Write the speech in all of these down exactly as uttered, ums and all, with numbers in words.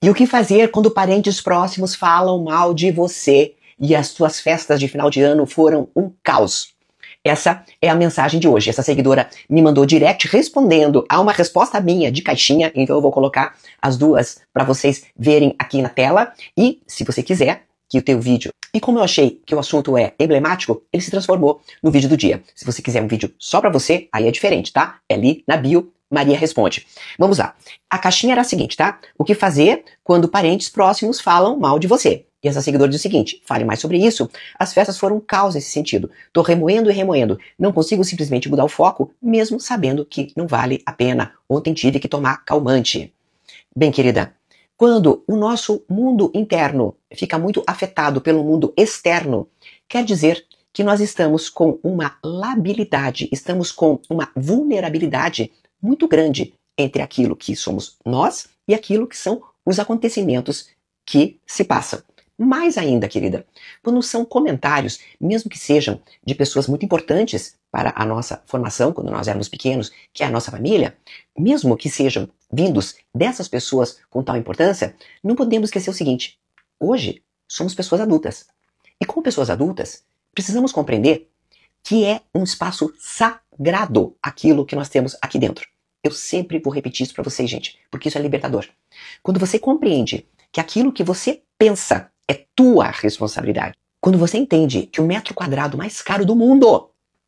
E o que fazer quando parentes próximos falam mal de você e as suas festas de final de ano foram um caos? Essa é a mensagem de hoje. Essa seguidora me mandou direct respondendo a uma resposta minha de caixinha, então eu vou colocar as duas para vocês verem aqui na tela. E, se você quiser que o teu vídeo... E como eu achei que o assunto é emblemático, ele se transformou no vídeo do dia. Se você quiser um vídeo só para você, aí é diferente, tá? É ali na bio, Maria Responde. Vamos lá. A caixinha era a seguinte, tá? O que fazer quando parentes próximos falam mal de você? E essa seguidora diz o seguinte: fale mais sobre isso. As festas foram um caos nesse sentido. Tô remoendo e remoendo. Não consigo simplesmente mudar o foco, mesmo sabendo que não vale a pena. Ontem tive que tomar calmante. Bem, querida, quando o nosso mundo interno fica muito afetado pelo mundo externo, quer dizer que nós estamos com uma labilidade, estamos com uma vulnerabilidade muito grande entre aquilo que somos nós e aquilo que são os acontecimentos que se passam. Mais ainda, querida, quando são comentários, mesmo que sejam de pessoas muito importantes para a nossa formação, quando nós éramos pequenos, que é a nossa família, mesmo que sejam vindos dessas pessoas com tal importância, não podemos esquecer o seguinte: hoje somos pessoas adultas. E como pessoas adultas, precisamos compreender que é um espaço sagrado aquilo que nós temos aqui dentro. Eu sempre vou repetir isso para vocês, gente, porque isso é libertador. Quando você compreende que aquilo que você pensa é tua responsabilidade. Quando você entende que o metro quadrado mais caro do mundo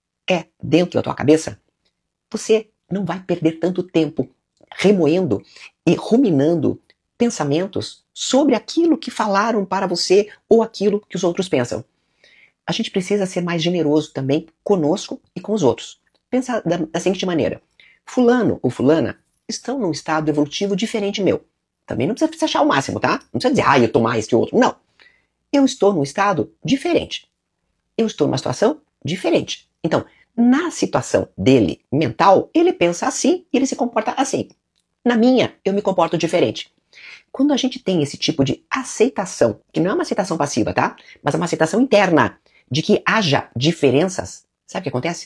é dentro da tua cabeça, você não vai perder tanto tempo remoendo e ruminando pensamentos sobre aquilo que falaram para você ou aquilo que os outros pensam. A gente precisa ser mais generoso também conosco e com os outros. Pensa da, da seguinte maneira: fulano ou fulana estão num estado evolutivo diferente meu. Também não precisa achar o máximo, tá? Não precisa dizer, ah, eu tô mais que o outro. Não. Eu estou num estado diferente. Eu estou numa situação diferente. Então, na situação dele, mental, ele pensa assim e ele se comporta assim. Na minha, eu me comporto diferente. Quando a gente tem esse tipo de aceitação, que não é uma aceitação passiva, tá? Mas é uma aceitação interna de que haja diferenças, sabe o que acontece?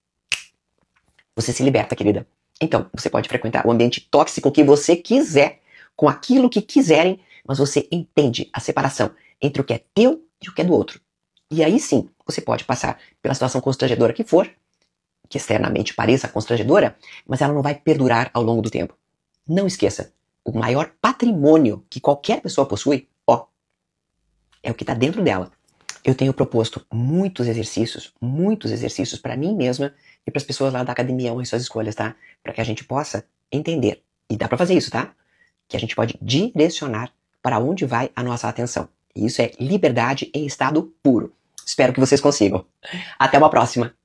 Você se liberta, querida. Então, você pode frequentar o ambiente tóxico que você quiser, com aquilo que quiserem, mas você entende a separação entre o que é teu e o que é do outro. E aí sim, você pode passar pela situação constrangedora que for, que externamente pareça constrangedora, mas ela não vai perdurar ao longo do tempo. Não esqueça, o maior patrimônio que qualquer pessoa possui, ó, é o que está dentro dela. Eu tenho proposto muitos exercícios, muitos exercícios para mim mesma e para as pessoas lá da Academia Honre Suas Escolhas, tá? Para que a gente possa entender, e dá para fazer isso, tá? Que a gente pode direcionar para onde vai a nossa atenção. E isso é liberdade em estado puro. Espero que vocês consigam. Até uma próxima!